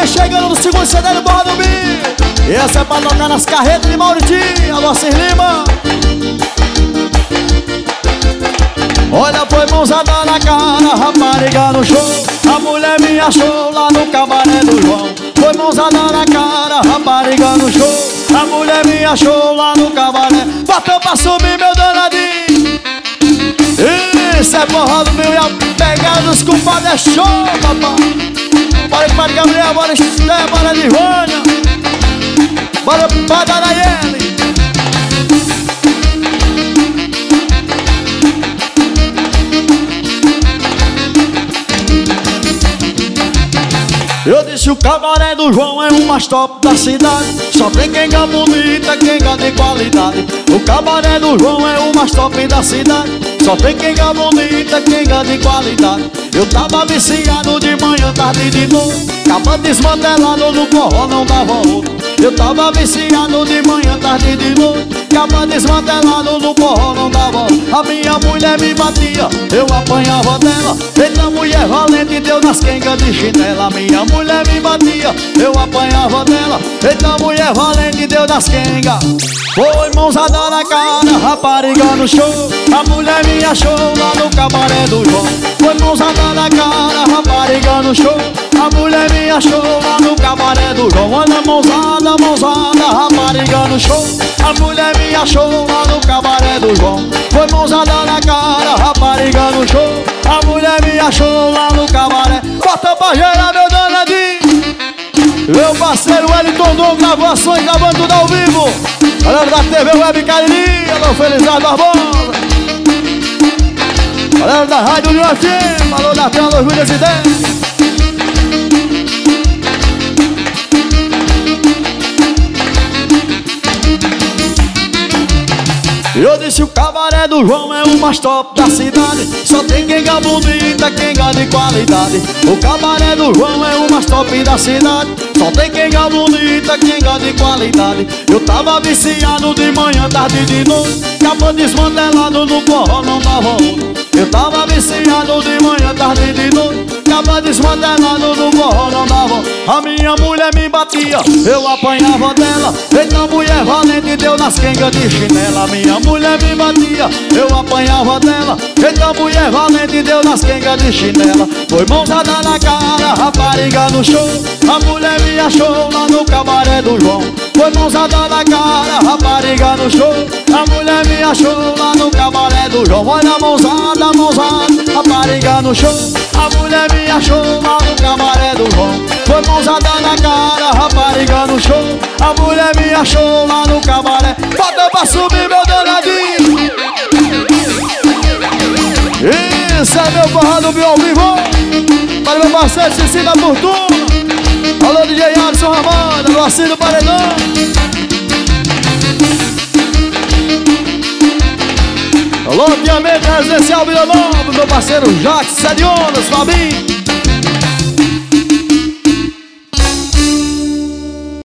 vem chegando no segundo CD do Borra do Bi. E essa é pra tocar nas carretas de Mauritinho. Alô, Cir Lima. Olha, foi mãozada na cara, rapariga no show. A mulher me achou lá no cabaré do João. Foi mãozada na cara, rapariga no show. A mulher me achou lá no cabaré. Bota pra subir, meu danadinho. Isso é Borra do Bi e a pegada dos culpados é show, papai. Bora com o Padre Gabriel, bora Esté, bora Livânia. Bora pro Padre Anayeli. Eu disse o cabaré do João é o mais top da cidade. Só tem quenga bonita, quenga de qualidade. O cabaré do João é o mais top da cidade. Só tem quenga bonita, quenga de qualidade. Eu tava viciado de manhã, tarde e de noite. Caba desmantelado no forró, não dava outro. Eu tava viciado de manhã, tarde e de noite. Caba desmantelado no forró, não dava outro. A minha mulher me batia, eu apanhava dela. Eita, mulher valente, deu nas quengas de chinela. Minha mulher me batia, eu apanhava dela. Eita, mulher valente, deu nas quengas. Foi mãozada na cara, rapariga no show. A mulher me achou lá no cabaré do João. Foi mãozada na cara, rapariga no show. A mulher me achou lá no cabaré do João. Olha, mãozada, mãozada, rapariga no show. A mulher me achou lá no cabaré do João. Foi mãozada na cara, rapariga no show. A mulher me achou lá no cabaré. Bota pra gerar, meu danadinho. Meu parceiro Wellington Dom, gravações, gravando tudo ao vivo. Galera da TV Web Cariri, alô Felizardo Barbosa. Galera da Rádio União FM, alô da Tela 2010. Eu disse o cabaré do João é o mais top da cidade. Só tem quenga bonita, quenga de qualidade. O cabaré do João é o mais top da cidade. Só tem quenga bonita, quenga de qualidade. Eu tava viciado de manhã, tarde e de noite. Caba desmantelado no forró, não dava outro. Eu tava viciado de manhã, tarde e de noite. Caba desmantelado no forró, não dava outro. A minha mulher me batia, eu apanhava dela. Eita, mulher valente, deu nas quengas de chinela. Minha mulher me batia, eu apanhava dela. Eita, mulher valente, deu nas quengas de chinela. Foi mãozada na cara, rapariga no show. A mulher me achou lá no cabaré do João. Foi mãozada na cara, rapariga no show. A mulher me achou lá no cabaré do João. Olha, mãozada, mãozada, rapariga no show. A mulher me achou lá no cabaré do João. Foi mãozada na cara, rapariga no show. A mulher me achou lá no cabaré. Bota pra subir, meu danadinho. Isso é meu Borra do Bi ao vivo. Para meu parceiro Cici da Fortuna. Alô DJ Alisson Ramada, alô Assírio Paredão. Alô Diamante Residencial Vila Nova, meu parceiro Jacques Sedionas, Fabinho.